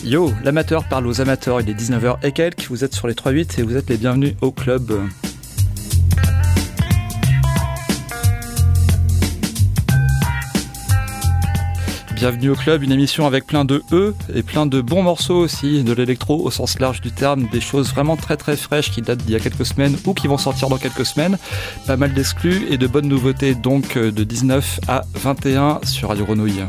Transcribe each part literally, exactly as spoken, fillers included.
Yo, l'amateur parle aux amateurs, il est dix-neuf heures et quelques, vous êtes sur les trois huit et vous êtes les bienvenus au club. Bienvenue au club, une émission avec plein de E et plein de bons morceaux aussi, de l'électro au sens large du terme, des choses vraiment très très fraîches qui datent d'il y a quelques semaines ou qui vont sortir dans quelques semaines, pas mal d'exclus et de bonnes nouveautés donc de dix-neuf à vingt et un sur Radio Grenouille.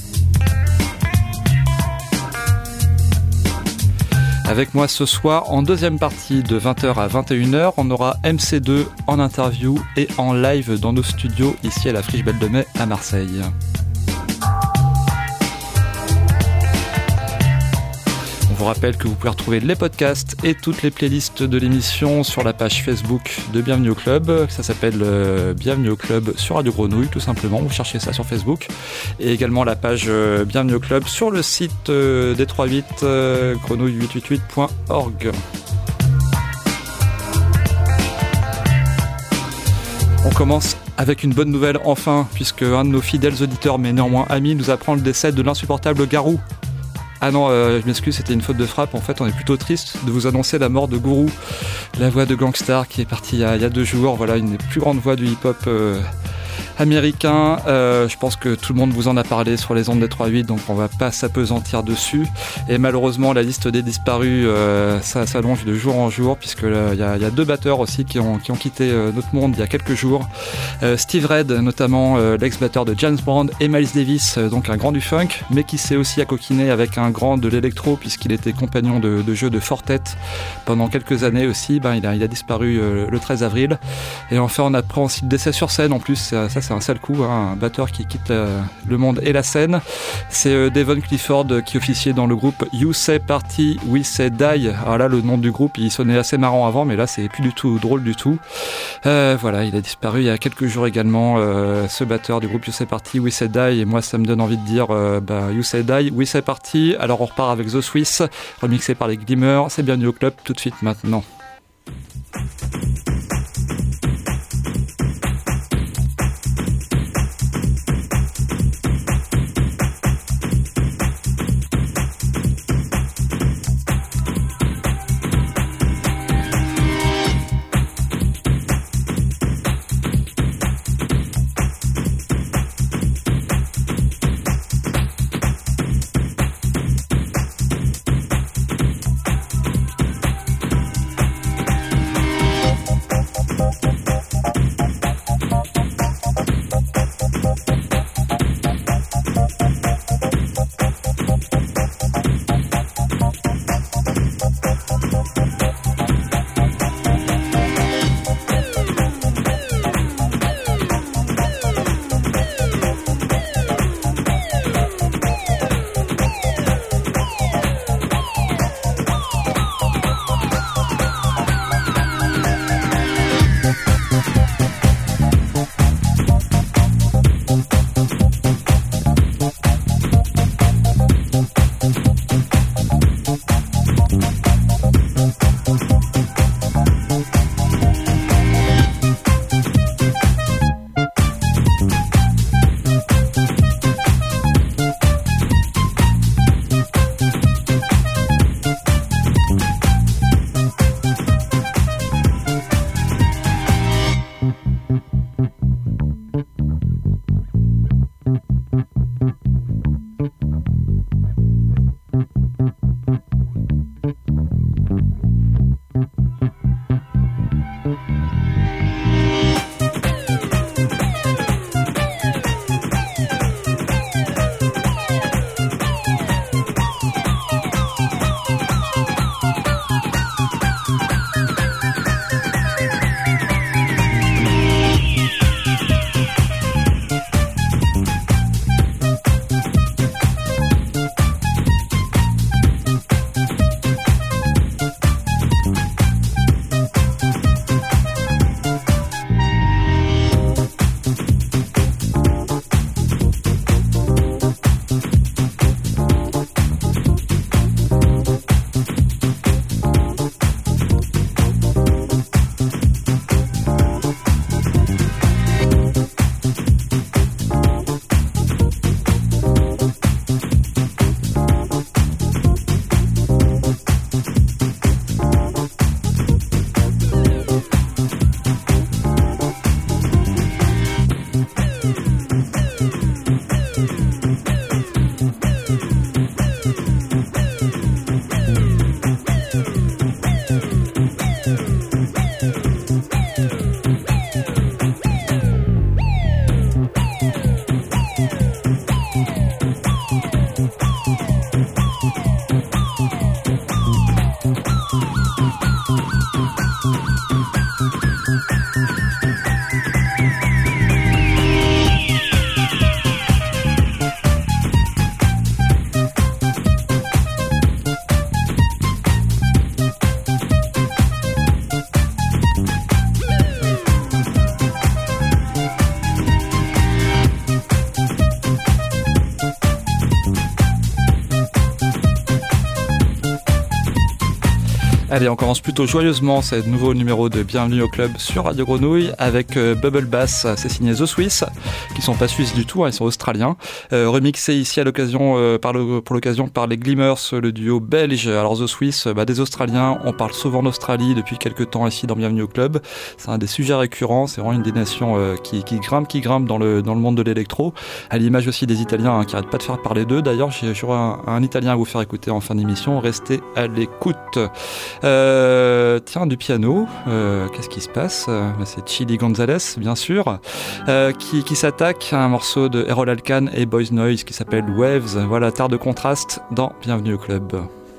Avec moi ce soir, en deuxième partie de vingt heures à vingt et une heures, on aura M C deux en interview et en live dans nos studios ici à la Friche Belle de Mai à Marseille. On vous rappelle que vous pouvez retrouver les podcasts et toutes les playlists de l'émission sur la page Facebook de Bienvenue au Club. Ça s'appelle euh, Bienvenue au Club sur Radio Grenouille, tout simplement. Vous cherchez ça sur Facebook. Et également la page euh, Bienvenue au Club sur le site euh, des trois huit, euh, grenouille huit cent quatre-vingt-huit point org. On commence avec une bonne nouvelle enfin, puisque un de nos fidèles auditeurs, mais néanmoins amis, nous apprend le décès de l'insupportable Garou. Ah non, euh, je m'excuse, c'était une faute de frappe. En fait, on est plutôt triste de vous annoncer la mort de Guru, la voix de Gangstar qui est partie il y a, il y a deux jours. Voilà, une des plus grandes voix du hip-hop euh, américain. Euh, je pense que tout le monde vous en a parlé sur les ondes des trois huit, donc on va pas s'apesantir dessus. Et malheureusement, la liste des disparus, euh, ça s'allonge de jour en jour, puisque là, il y a, il y a deux batteurs aussi qui ont, qui ont quitté euh, notre monde il y a quelques jours. Euh, Steve Red, notamment euh, l'ex-batteur de James Brown, et Miles Davis, euh, donc un grand du funk, mais qui s'est aussi accoquiné avec un grand de l'électro, puisqu'il était compagnon de, de jeu de Fortet pendant quelques années aussi. Ben, il a, il a disparu euh, le treize avril. Et enfin, on apprend aussi le décès sur scène en plus. Ça, ça c'est un sale coup, hein, un batteur qui quitte la, le monde et la scène. C'est euh, Devon Clifford euh, qui officiait dans le groupe You Say Party, We Say Die. Alors là, le nom du groupe, il sonnait assez marrant avant, mais là, c'est plus du tout drôle du tout. Euh, voilà, il a disparu il y a quelques jours également, euh, ce batteur du groupe You Say Party, We Say Die. Et moi, ça me donne envie de dire euh, bah, You Say Die, We Say Party. Alors, on repart avec The Swiss, remixé par les Glimmer. C'est bienvenu au club tout de suite maintenant. Allez, on commence plutôt joyeusement ce nouveau numéro de Bienvenue au Club sur Radio Grenouille avec euh, Bubble Bass, c'est signé The Swiss, qui sont pas suisses du tout, hein, ils sont australiens, euh, remixé ici à l'occasion, euh, par le, pour l'occasion par les Glimmers, le duo belge. Alors The Swiss, bah, des Australiens, on parle souvent d'Australie depuis quelques temps ici dans Bienvenue au Club, c'est un des sujets récurrents, c'est vraiment une des nations euh, qui, qui grimpe, qui grimpe dans le, dans le monde de l'électro, à l'image aussi des Italiens hein, qui arrêtent pas de faire parler d'eux. D'ailleurs, j'aurai un, un Italien à vous faire écouter en fin d'émission, restez à l'écoute. Euh, tiens, du piano, euh, qu'est-ce qui se passe euh, c'est Chili Gonzalez, bien sûr, euh, qui, qui s'attaque à un morceau de Errol Alkan et Boys Noise qui s'appelle Waves. Voilà, tard de contraste dans Bienvenue au Club.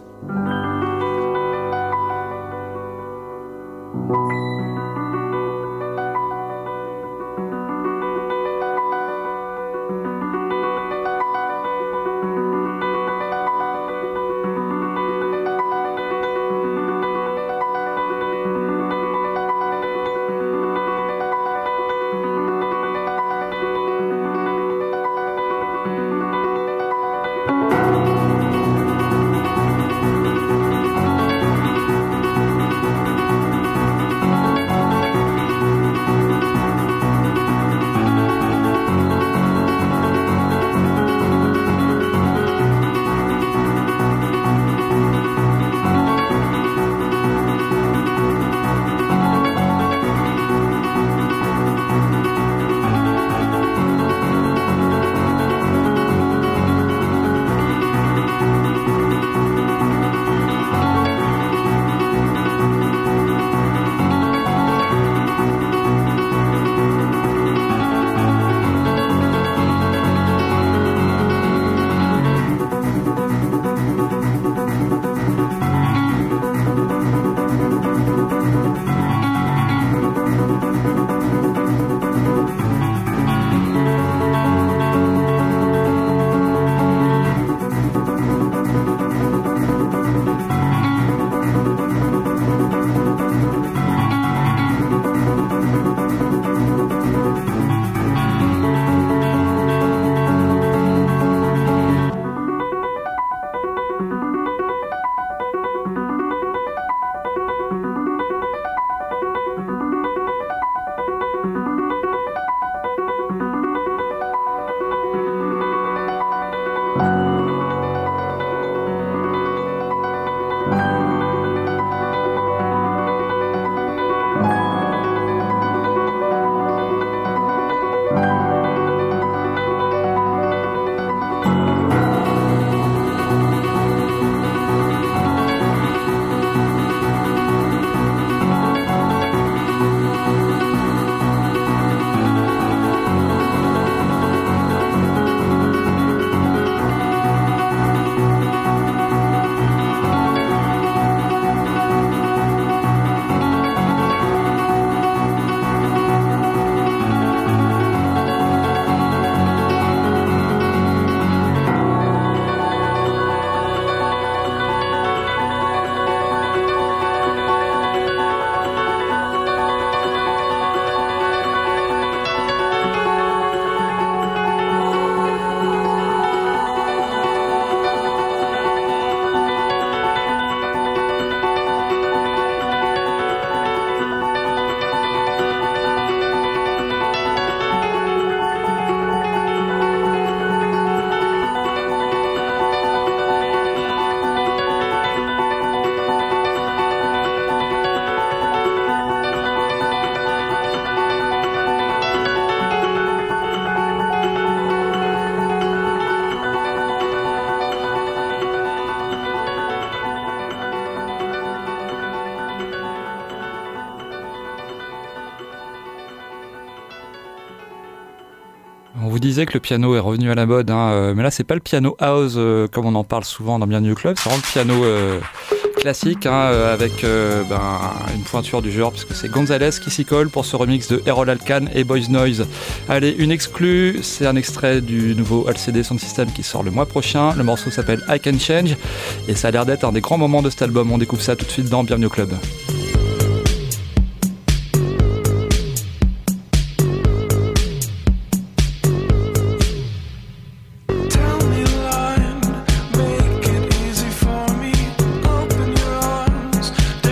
On vous disait que le piano est revenu à la mode, hein, euh, mais là c'est pas le piano house euh, comme on en parle souvent dans Bienvenue au Club, c'est vraiment le piano euh, classique hein, euh, avec euh, ben, une pointure du genre, puisque c'est Gonzalez qui s'y colle pour ce remix de Errol Alkan et Boys Noise. Allez, une exclue, c'est un extrait du nouveau L C D Sound System qui sort le mois prochain. Le morceau s'appelle I Can Change et ça a l'air d'être un des grands moments de cet album. On découvre ça tout de suite dans Bienvenue au Club. Tell me why, make it easy for me. Open your arms.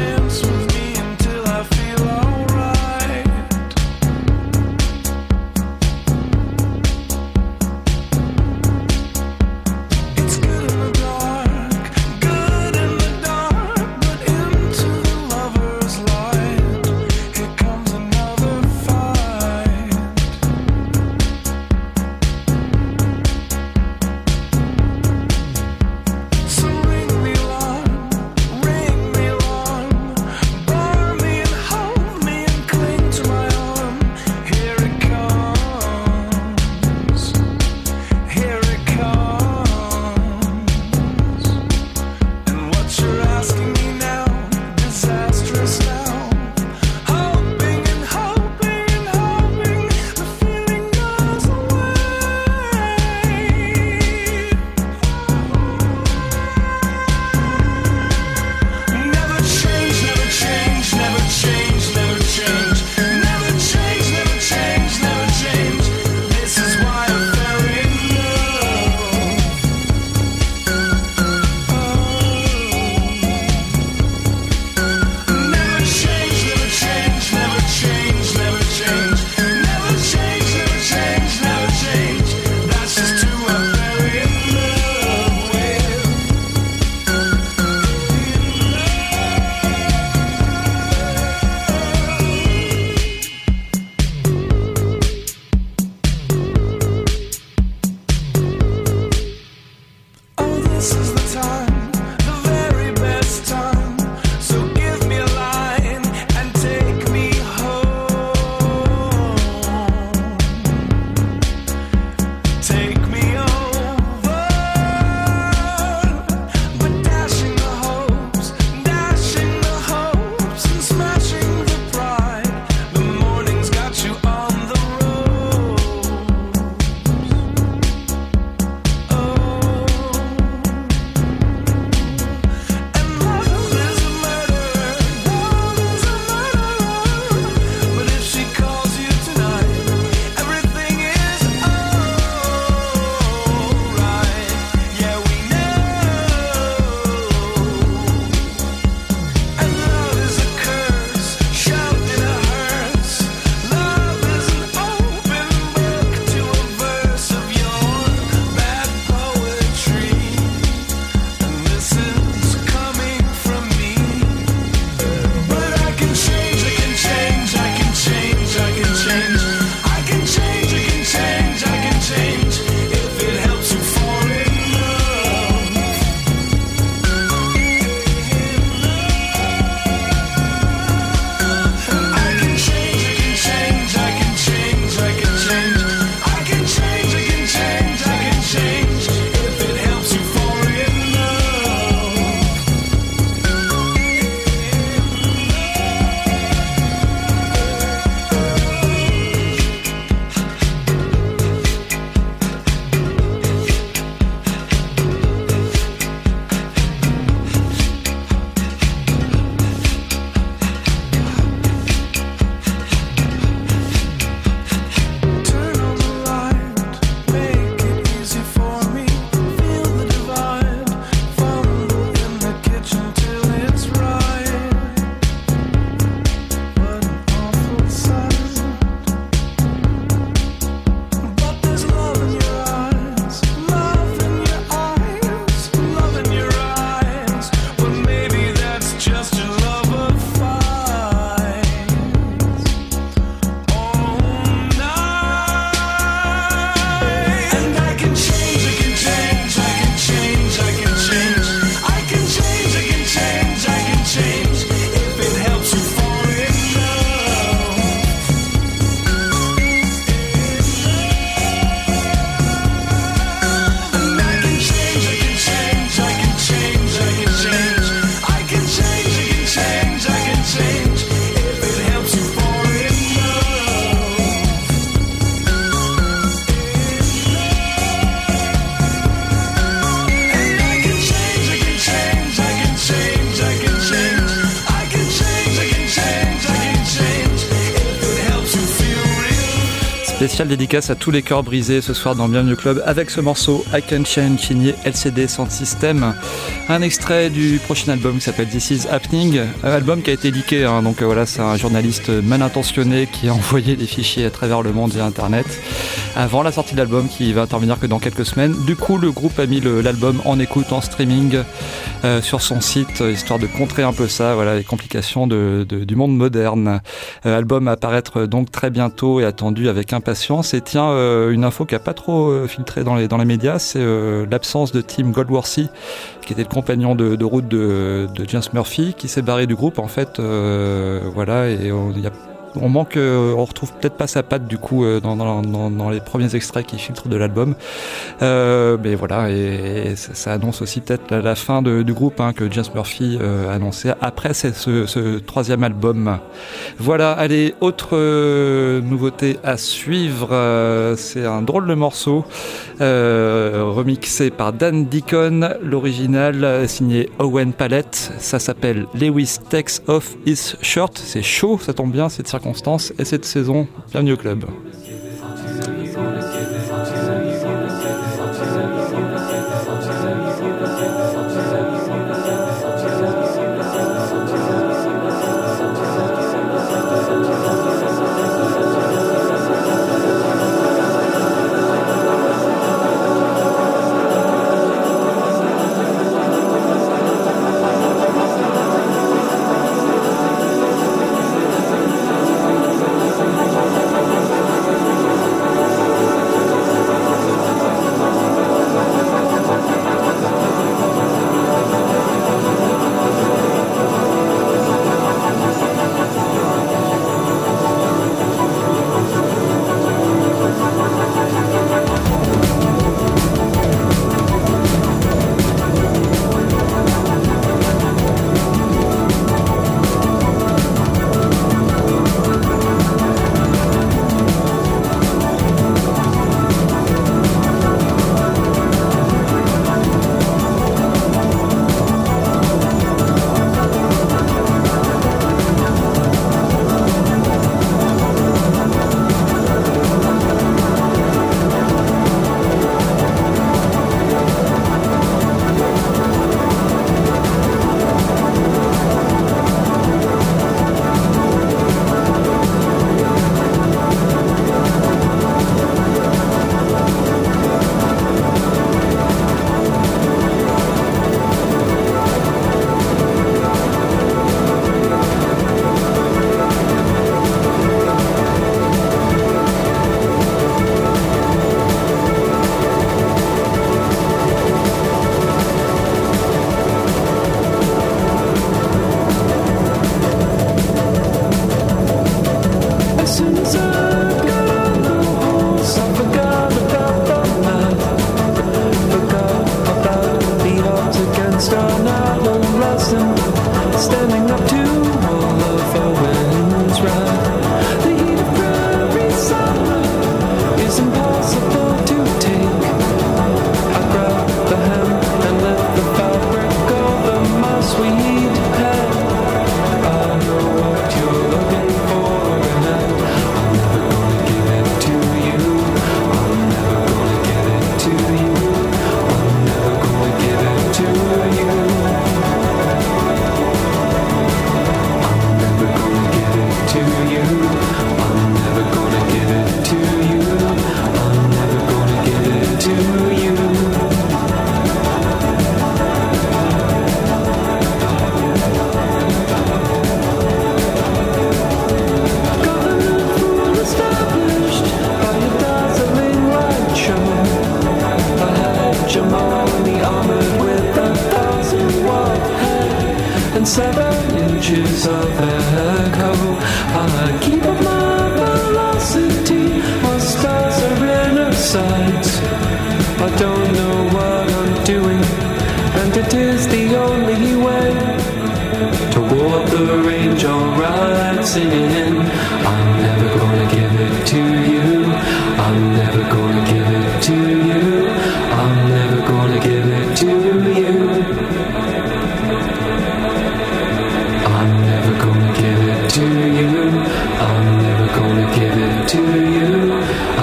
Spéciale dédicace à tous les cœurs brisés ce soir dans Bienvenue au Club avec ce morceau I Can Change signé L C D Sound System. Un extrait du prochain album qui s'appelle This Is Happening, un album qui a été leaké, hein, donc euh, voilà, c'est un journaliste mal intentionné qui a envoyé des fichiers à travers le monde via internet avant la sortie de l'album qui va intervenir que dans quelques semaines. Du coup, le groupe a mis le, l'album en écoute en streaming euh, sur son site, histoire de contrer un peu ça, voilà, les complications de, de, du monde moderne. Euh, album à paraître donc très bientôt et attendu avec impatience. Et tiens, euh, une info qui a pas trop euh, filtré dans les, dans les médias, c'est euh, l'absence de Tim Goldworthy, qui était le compagnon de, de route de, de James Murphy, qui s'est barré du groupe en fait. Euh, voilà, et il y a On manque, euh, on retrouve peut-être pas sa patte du coup euh, dans, dans, dans, dans les premiers extraits qui filtrent de l'album. Euh, mais voilà, et, et ça, ça annonce aussi peut-être la, la fin de, du groupe hein, que James Murphy euh, annonçait après ce, ce, ce troisième album. Voilà, allez, autre euh, nouveauté à suivre, euh, c'est un drôle de morceau euh, remixé par Dan Deacon, l'original signé Owen Palette. Ça s'appelle Lewis Takes Off His Shirt. C'est chaud, ça tombe bien, cette circonstance et cette saison. Bienvenue au club. To you, I'm never gonna give it to you.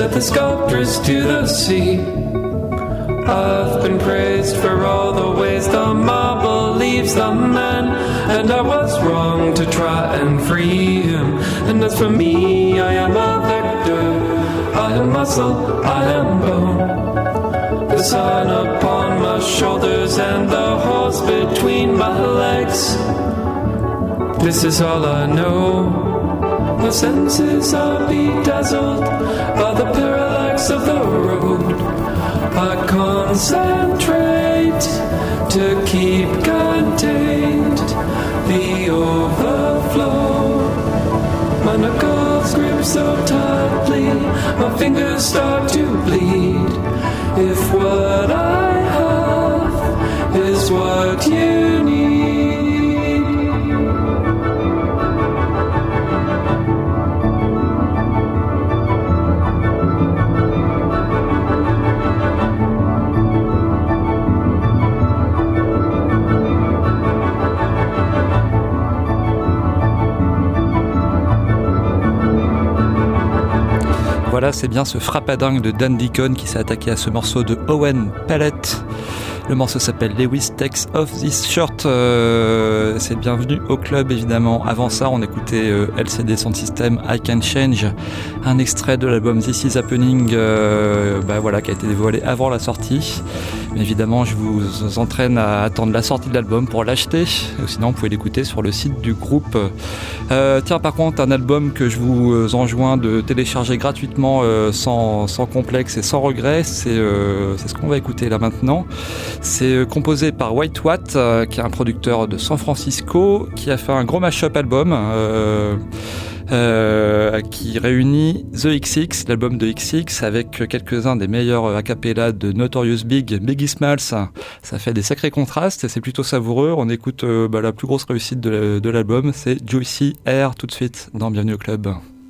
set the sculptors to the sea. I've been praised for all the ways the marble leaves the man, and I was wrong to try and free him. And as for me, I am a vector, I am muscle, I am bone. The sun upon my shoulders and the horse between my legs. This is all I know. My senses are bedazzled by the parallax of the road. I concentrate to keep contained the overflow. My knuckles grip so tightly, my fingers start to bleed. If what I have is what you need. Voilà, c'est bien ce frappadingue de Dan Deacon qui s'est attaqué à ce morceau de Owen Pallett. Le morceau s'appelle Lewis Takes Off This Shirt. Euh, c'est bienvenu au club, évidemment. Avant ça, on écoutait euh, L C D Sound System, I Can Change, un extrait de l'album This Is Happening, euh, bah voilà, qui a été dévoilé avant la sortie. Mais évidemment, je vous entraîne à attendre la sortie de l'album pour l'acheter. Sinon, vous pouvez l'écouter sur le site du groupe. Euh, tiens, par contre, un album que je vous enjoins de télécharger gratuitement, euh, sans, sans complexe et sans regret, c'est, euh, c'est ce qu'on va écouter là maintenant. C'est composé par White Watt, euh, qui est un producteur de San Francisco, qui a fait un gros mash-up album euh, euh, qui réunit The X X, l'album de X X, avec quelques-uns des meilleurs a cappella de Notorious Big, Biggie Smalls. Ça fait des sacrés contrastes et c'est plutôt savoureux. On écoute euh, bah, la plus grosse réussite de, de l'album, c'est Juicy Air tout de suite dans Bienvenue au Club.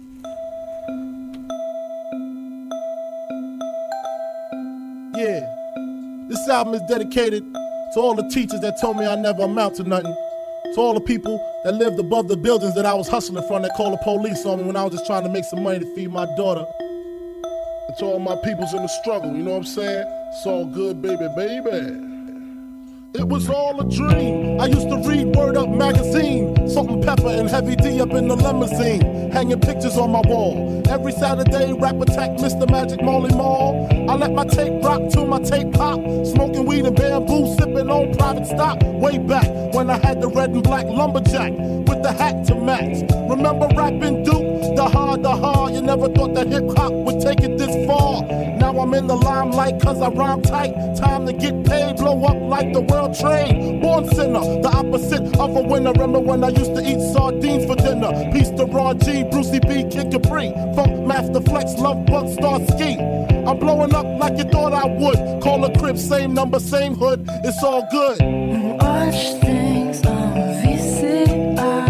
Yeah. This album is dedicated to all the teachers that told me I never amount to nothing. To all the people that lived above the buildings that I was hustling from that called the police on me when I was just trying to make some money to feed my daughter. And to all my peoples in the struggle, you know what I'm saying? It's all good, baby, baby. It was all a dream. I used to read Word Up magazine, Salt and Pepper and Heavy D up in the limousine, hanging pictures on my wall. Every Saturday, Rap Attack, Mister Magic, Molly Mall. I let my tape rock till my tape pop, smoking weed and bamboo, sipping on private stock. Way back when I had the red and black lumberjack with the hat to match. Remember rapping Duke, the hard, the hard. You never thought that hip hop would take it this far. Now I'm in the limelight cause I rhyme tight. Time to get paid, blow up like the world trade. Born sinner, the opposite of a winner. Remember when I used to eat sardines for dinner? Peace to Ron G, Brucey B, Kid Capri, Funk Master Flex, Love Bug, Star Ski. I'm blowing up like you thought I would. Call a crib, same number, same hood. It's all good. Watch things on V C R.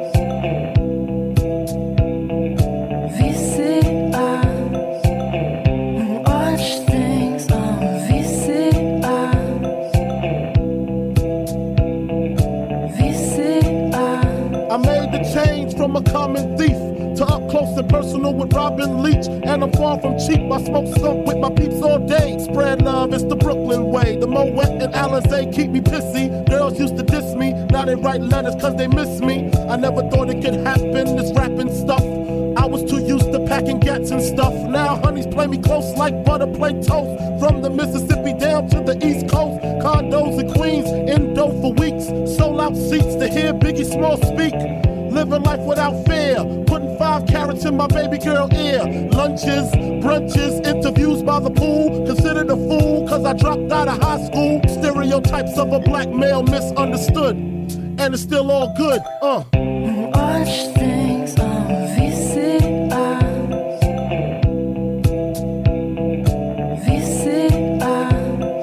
V C R. Watch things on V C R. V C R. I made the change from a common thief to up close and personal with Robin Leach. And I'm far from cheap, I smoke skunk with my peeps all day. Spread love, it's the Brooklyn way. The Moet and Alizé keep me pissy. Girls used to diss me, now they write letters cause they miss me. I never thought it could happen, this rapping stuff. I was too used to packing gats and stuff. Now honeys play me close like butter play toast. From the Mississippi down to the East Coast. Condos in Queens, Indo for weeks. Sold out seats to hear Biggie Small speak. Living life without fear, putting five carats in my baby girl ear. Lunches, brunches, interviews by the pool. Considered a fool cause I dropped out of high school. Stereotypes of a black male misunderstood. And it's still all good, uh. Watch things on V C R. V C R.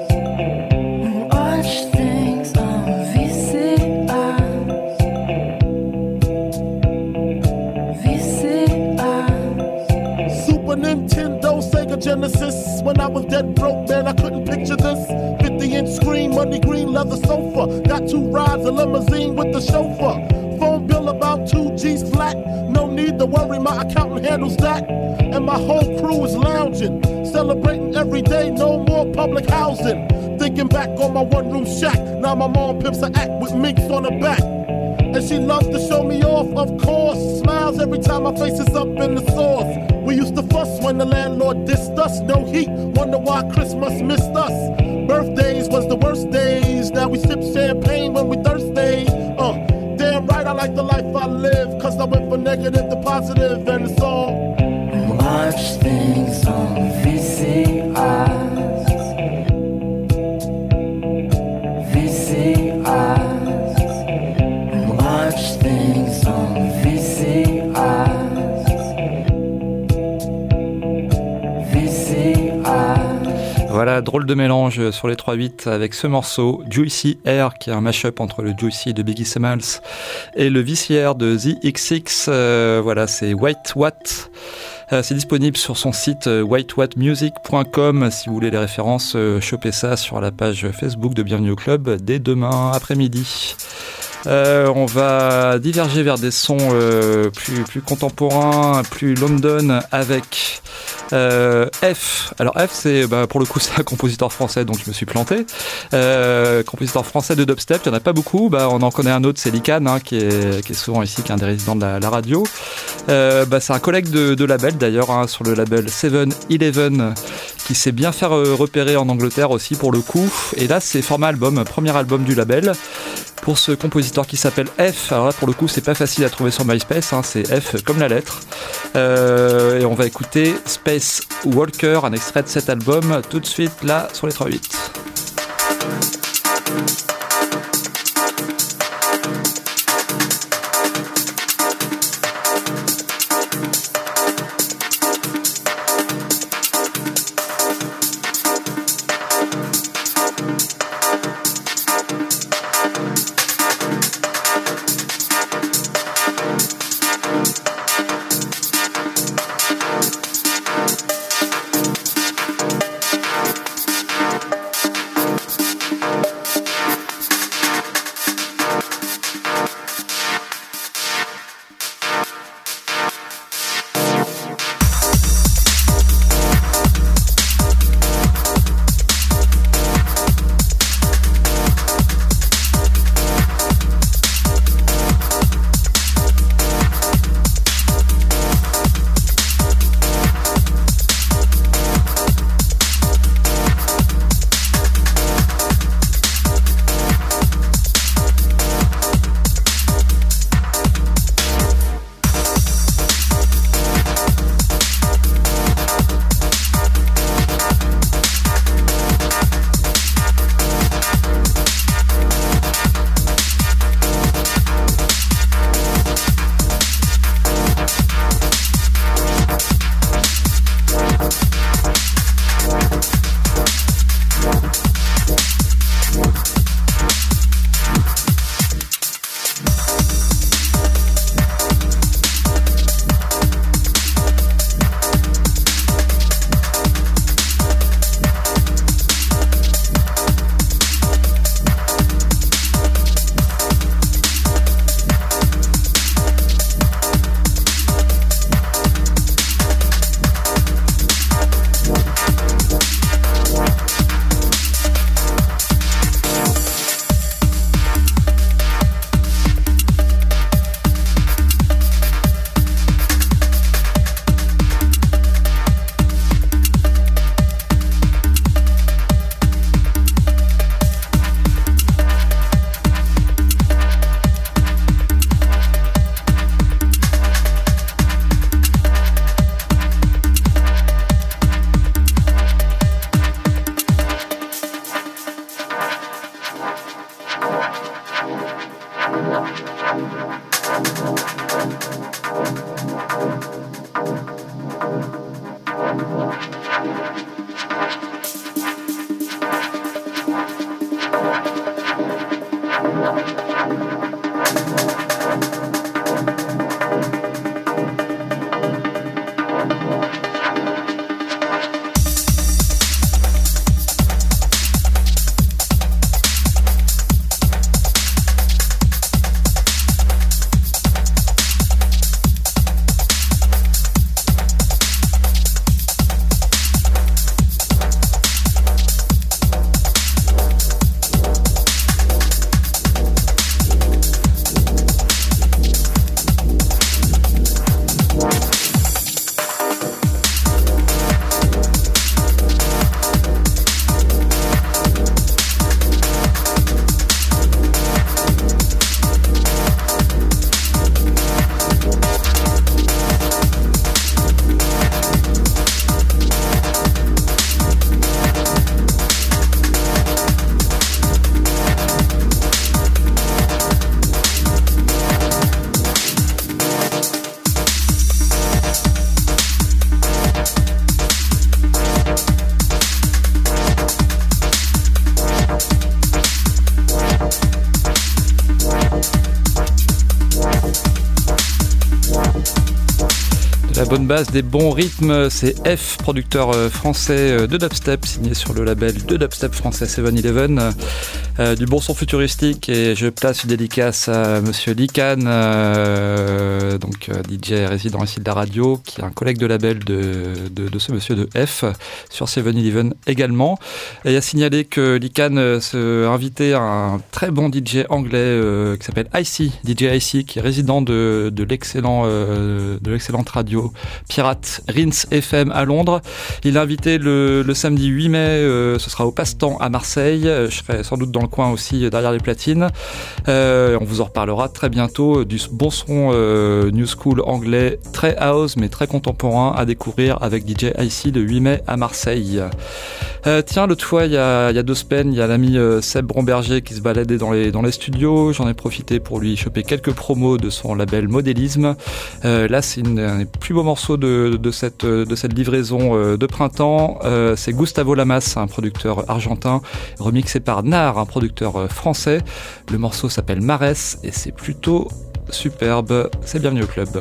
Watch things on V C R. V C R. Super Nintendo, Sega Genesis. When I was dead broke, man, I couldn't picture this. fifty inch screen, money green leather sofa. Got two rides, a limousine with the chauffeur. Phone bill about two G's flat. No need need to worry, my accountant handles that. And my whole crew is lounging, celebrating every day, no more public housing. Thinking back on my one-room shack, now my mom pimps her act with minks on her back. And she loves to show me off, of course. Smiles every time my face is up in the sauce. We used to fuss when the landlord dissed us. No heat, wonder why Christmas missed us. Birthdays was the worst days. Now we sip champagne when we thirsty. Uh, damn right I like the life I live, cause I went from negative to positive, and it's all. Watch things on V C Rs. V C Rs. Watch things on V C Rs. V C Rs. Voilà, drôle de mélange sur les trois huit avec ce morceau Juicy Air, qui est un mash-up entre le Juicy de Biggie Smalls et le V C R de The X X. Euh, voilà, c'est White Watt. Euh, c'est disponible sur son site euh, white watt music point com. Si vous voulez les références, euh, chopez ça sur la page Facebook de Bienvenue au Club dès demain après-midi. Euh, on va diverger vers des sons euh, plus, plus contemporains, plus London avec euh, F. Alors F, c'est bah, pour le coup c'est un compositeur français, donc je me suis planté. Euh, compositeur français de dubstep, il n'y en a pas beaucoup. Bah, on en connaît un autre, c'est Lican, hein, qui, est, qui est souvent ici, qui est un des résidents de la, la radio. Euh, bah, c'est un collègue de, de label d'ailleurs, hein, sur le label seven eleven, qui s'est bien fait repérer en Angleterre aussi pour le coup. Et là c'est format album, premier album du label. Pour ce compositeur qui s'appelle F, alors là pour le coup c'est pas facile à trouver sur MySpace, hein, c'est F comme la lettre. Euh, et on va écouter Space Walker, un extrait de cet album, tout de suite là sur les trois huit. La bonne base, des bons rythmes, c'est F, producteur français de dubstep, signé sur le label de dubstep français seven eleven. Euh, du bon son futuristique, et je place une dédicace à monsieur Likan, euh, donc euh, D J résident ici de la radio, qui est un collègue de label de, de, de ce monsieur de F, sur seven eleven également. Et à signaler que Likan euh, s'est invité à un très bon D J anglais euh, qui s'appelle Icy, D J Icy, qui est résident de, de l'excellent euh, de l'excellente radio pirate Rinse F M à Londres. Il est invité le, le samedi huit mai, euh, ce sera au Passe-Temps à Marseille. Je serai sans doute dans le coin aussi derrière les platines. Euh, on vous en reparlera très bientôt du bon son euh, New School anglais, très house mais très contemporain à découvrir avec D J Icy le huit mai à Marseille. Euh, tiens, l'autre fois, il y a, il y a deux semaines, il y a l'ami euh, Seb Bromberger qui se baladait dans les, dans les studios. J'en ai profité pour lui choper quelques promos de son label Modélisme. Euh, là, c'est une, un des plus beaux morceaux de, de, cette, de cette livraison euh, de printemps. Euh, c'est Gustavo Lamas, un producteur argentin, remixé par Nar, un producteur français. Le morceau s'appelle Marès et c'est plutôt superbe. C'est bienvenu au club.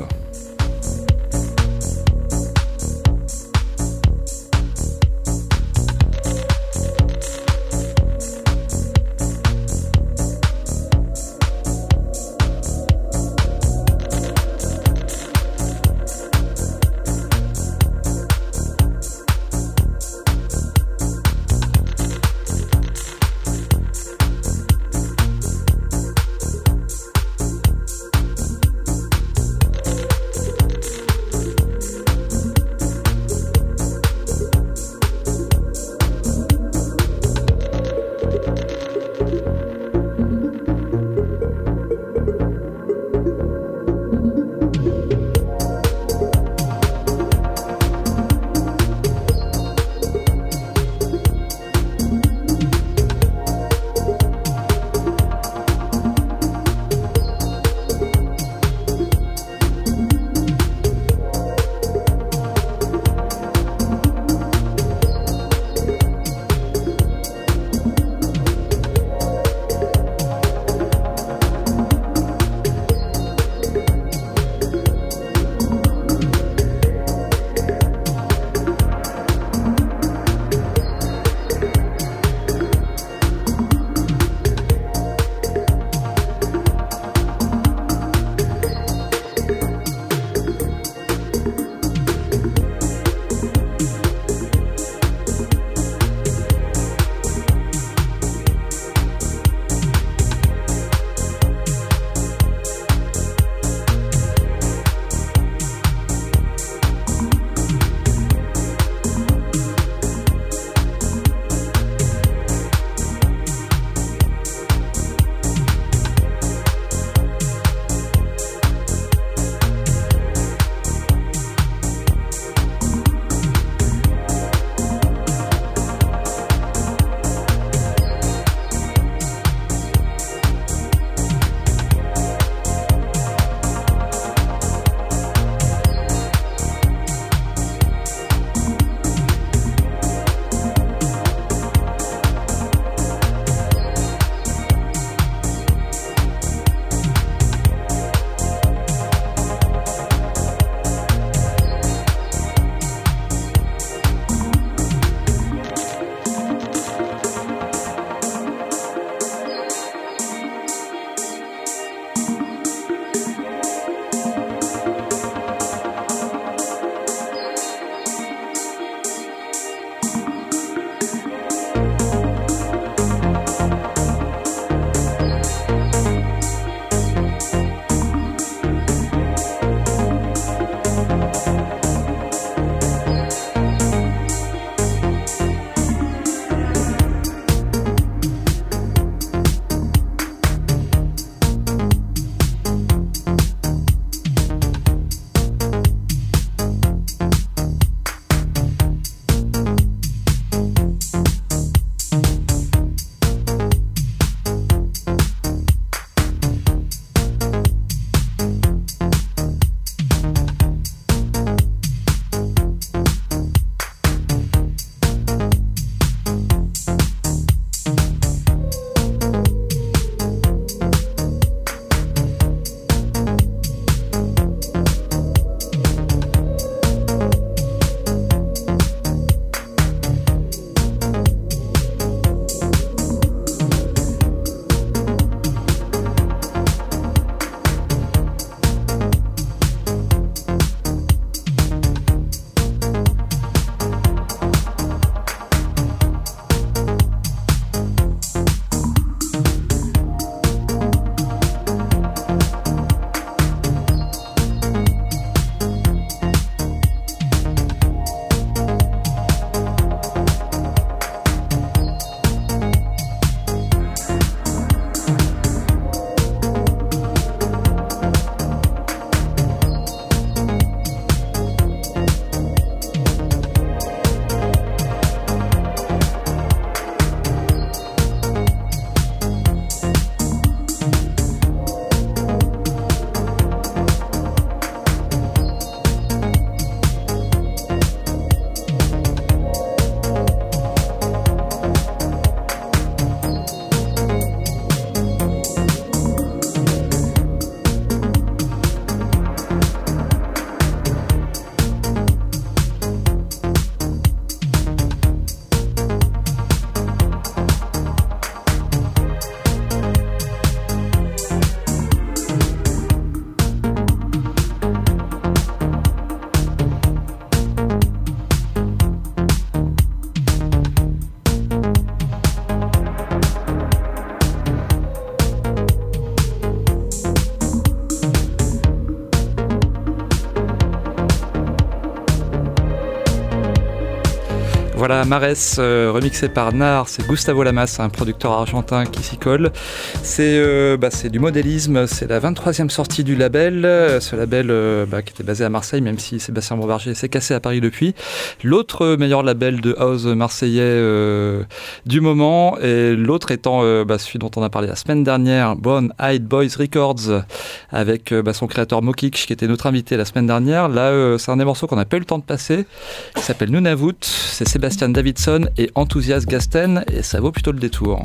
Voilà, Mares, euh, remixé par Nar, c'est Gustavo Lamas, un producteur argentin qui s'y colle. C'est, euh, bah, c'est du modélisme, c'est la vingt-troisième sortie du label, ce label euh, bah, qui était basé à Marseille, même si Sébastien Bombardier s'est cassé à Paris depuis. L'autre meilleur label de house marseillais euh, du moment, et l'autre étant euh, bah, celui dont on a parlé la semaine dernière, Brown Eyed Boys Records, avec euh, bah, son créateur Mokik, qui était notre invité la semaine dernière. Là, euh, c'est un des morceaux qu'on n'a pas eu le temps de passer, qui s'appelle Nunavut, c'est Sébastien Davidson et Enthusiast Gasten, et ça vaut plutôt le détour.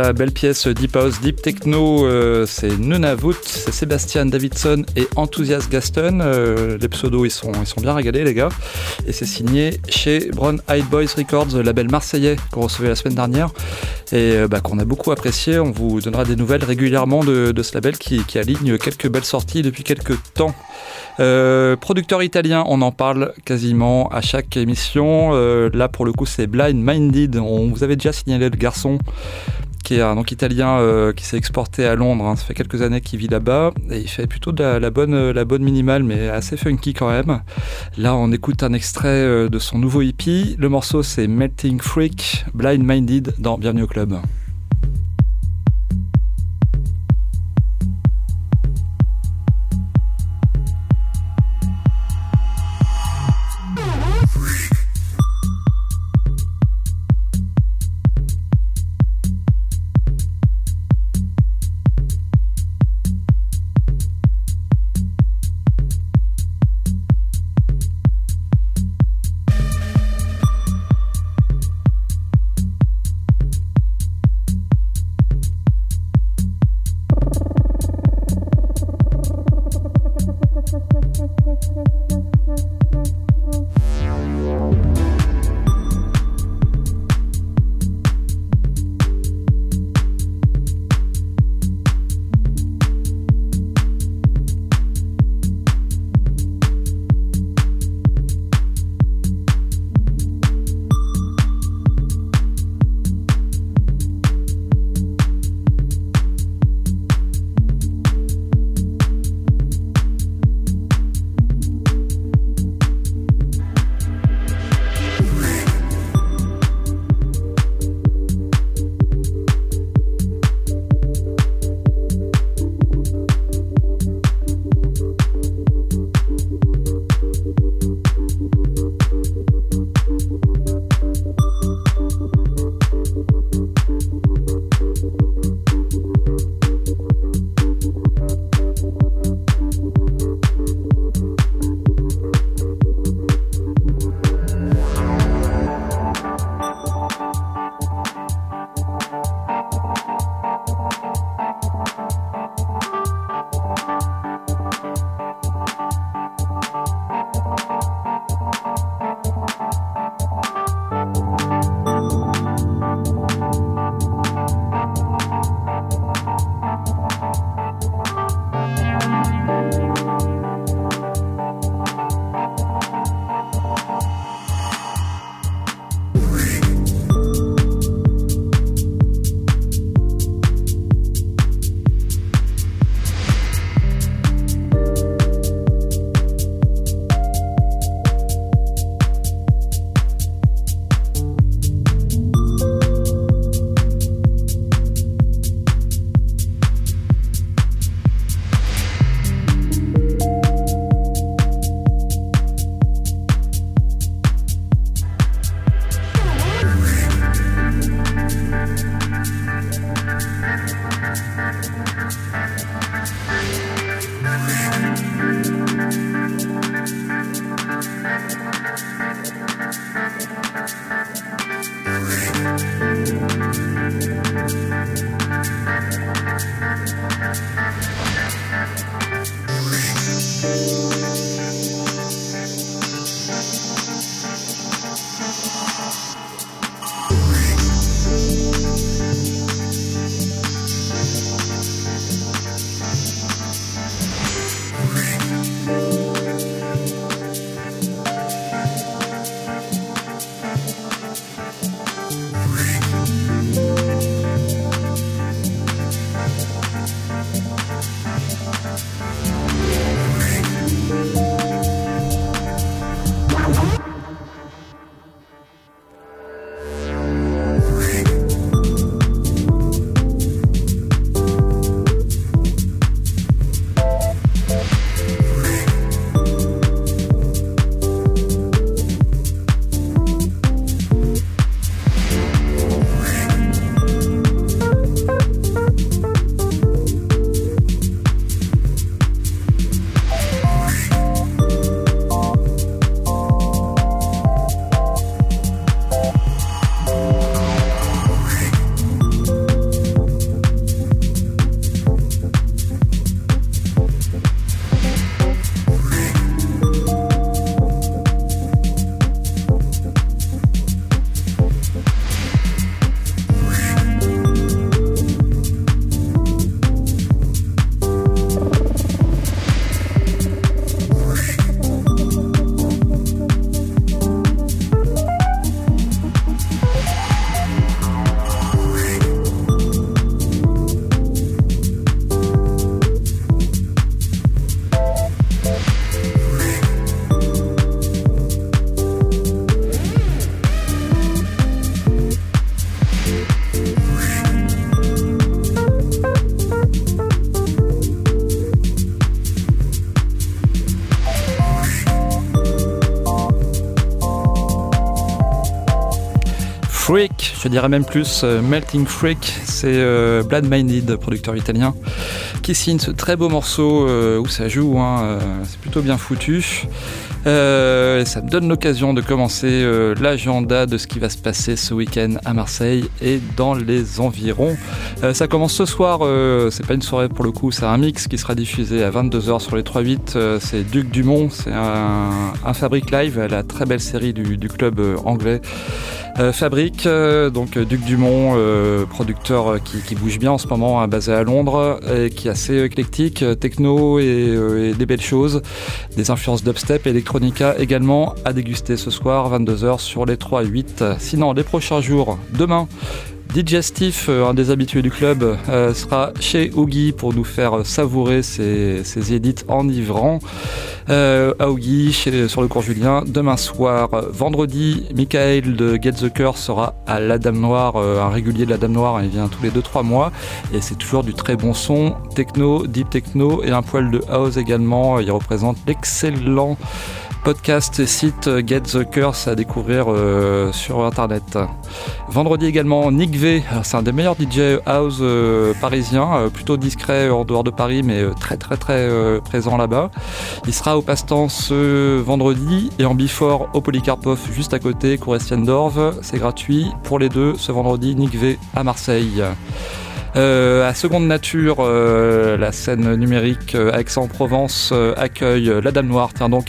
Voilà, belle pièce Deep House, Deep Techno, euh, c'est Nunavut, c'est Sébastien Davidson et Enthusiast Gaston. Euh, les pseudos, ils sont, ils sont bien régalés, les gars. Et c'est signé chez Brown Eyed Boys Records, label marseillais qu'on recevait la semaine dernière et euh, bah, qu'on a beaucoup apprécié. On vous donnera des nouvelles régulièrement de, de ce label qui, qui aligne quelques belles sorties depuis quelques temps. Euh, producteur italien, on en parle quasiment à chaque émission. Euh, là, pour le coup, c'est Blind Minded. On vous avait déjà signalé le garçon qui est un donc italien euh, qui s'est exporté à Londres. Hein. Ça fait quelques années qu'il vit là-bas et il fait plutôt de la, la bonne, la bonne minimale, mais assez funky quand même. Là, on écoute un extrait euh, de son nouveau E P. Le morceau, c'est Melting Freak, Blind Minded dans Bienvenue au Club. Freak, je dirais même plus euh, Melting Freak, c'est euh, Blood Minded, producteur italien, qui signe ce très beau morceau euh, où ça joue, hein, euh, c'est plutôt bien foutu. Euh, et ça me donne l'occasion de commencer euh, l'agenda de ce qui va se passer ce week-end à Marseille et dans les environs. Euh, ça commence ce soir, euh, c'est pas une soirée pour le coup, c'est un mix qui sera diffusé à vingt-deux heures sur les trois huit. Euh, c'est Duc Dumont, c'est un, un Fabrique Live, la très belle série du, du club euh, anglais. Euh, Fabrique, euh, donc Duc Dumont, euh, producteur qui, qui bouge bien en ce moment, hein, basé à Londres, et qui est assez éclectique, techno et, euh, et des belles choses, des influences dubstep et electronica également à déguster ce soir, vingt-deux heures sur les trois huit. Sinon, les prochains jours, demain, D J Steve, un des habitués du club, euh, sera chez Oogie pour nous faire savourer ses, ses édits enivrants. Euh, à Oogie, chez, sur le cours Julien, demain soir. Vendredi, Michael de Get the Curse sera à la Dame Noire, euh, un régulier de la Dame Noire, il vient tous les deux trois mois, et c'est toujours du très bon son, techno, deep techno, et un poil de house également. Il représente l'excellent podcast et site Get the Curse à découvrir euh, sur internet. Vendredi également, Nick V, alors, c'est un des meilleurs D J house euh, parisiens, euh, plutôt discret en dehors de Paris, mais euh, très très très euh, présent là-bas. Il sera au Passe-Temps ce vendredi et en Before au Polycarpov juste à côté, cour Estienne-d'Orve. C'est gratuit pour les deux ce vendredi, Nick V à Marseille. Euh, à Seconde Nature, euh, la scène numérique euh, Aix-en-Provence euh, accueille euh, la Dame Noire, tiens donc,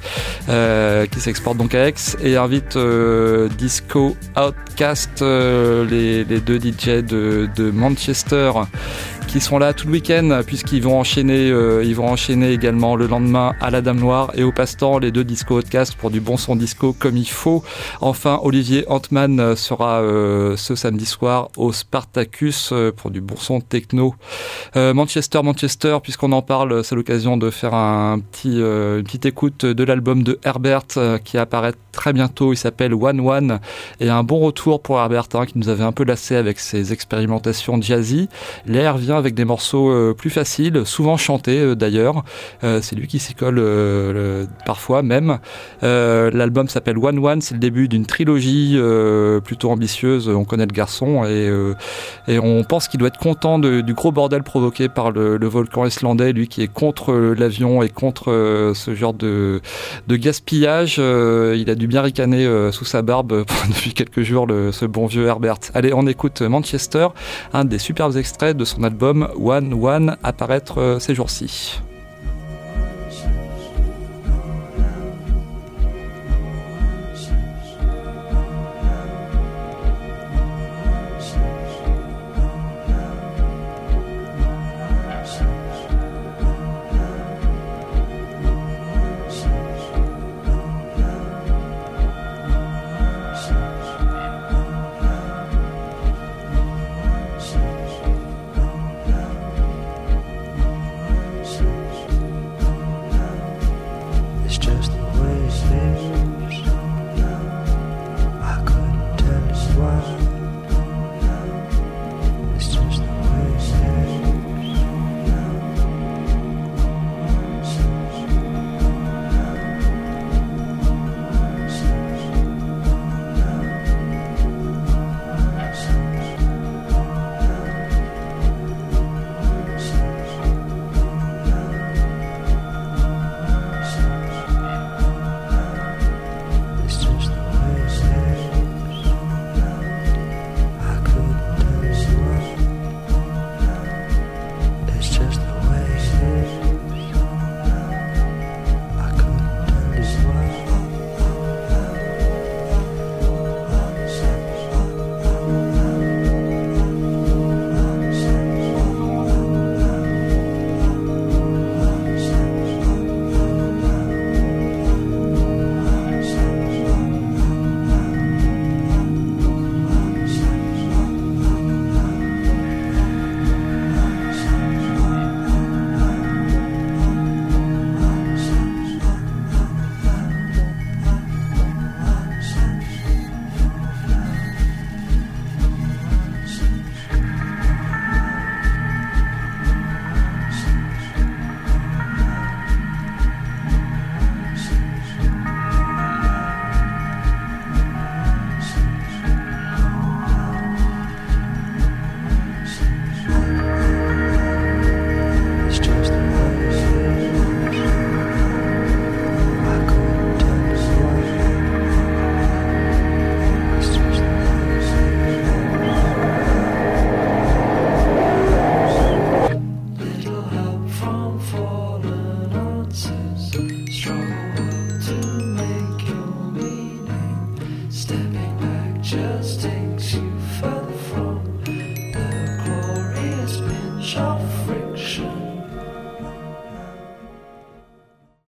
euh, qui s'exporte donc à Aix et invite euh, Disco Outcast, euh, les, les deux D J de, de Manchester, qui sont là tout le week-end puisqu'ils vont enchaîner, euh, ils vont enchaîner également le lendemain à la Dame Noire et au Passe-Temps les deux Disco Outcast pour du bon son disco comme il faut. Enfin, Olivier Antman sera euh, ce samedi soir au Spartacus euh, pour du bon son techno. Euh, Manchester, Manchester, puisqu'on en parle, c'est l'occasion de faire un petit, euh, une petite écoute de l'album de Herbert euh, qui apparaît très bientôt. Il s'appelle One One et un bon retour pour Herbert hein, qui nous avait un peu lassé avec ses expérimentations jazzy. L'air vient avec des morceaux euh, plus faciles, souvent chantés euh, d'ailleurs. Euh, c'est lui qui s'y colle euh, le, parfois même. Euh, l'album s'appelle One One, c'est le début d'une trilogie euh, plutôt ambitieuse. On connaît le garçon et, euh, et on pense qu'il doit être content de, du gros bordel provoqué par le, le volcan islandais, lui qui est contre euh, l'avion et contre euh, ce genre de, de gaspillage. Euh, il a dû bien ricaner euh, sous sa barbe depuis quelques jours, le, ce bon vieux Herbert. Allez, on écoute Manchester, un des superbes extraits de son album One One à paraître euh, ces jours-ci. Sheesh. fallen answers. Struggle to make your meaning. Stepping back just takes you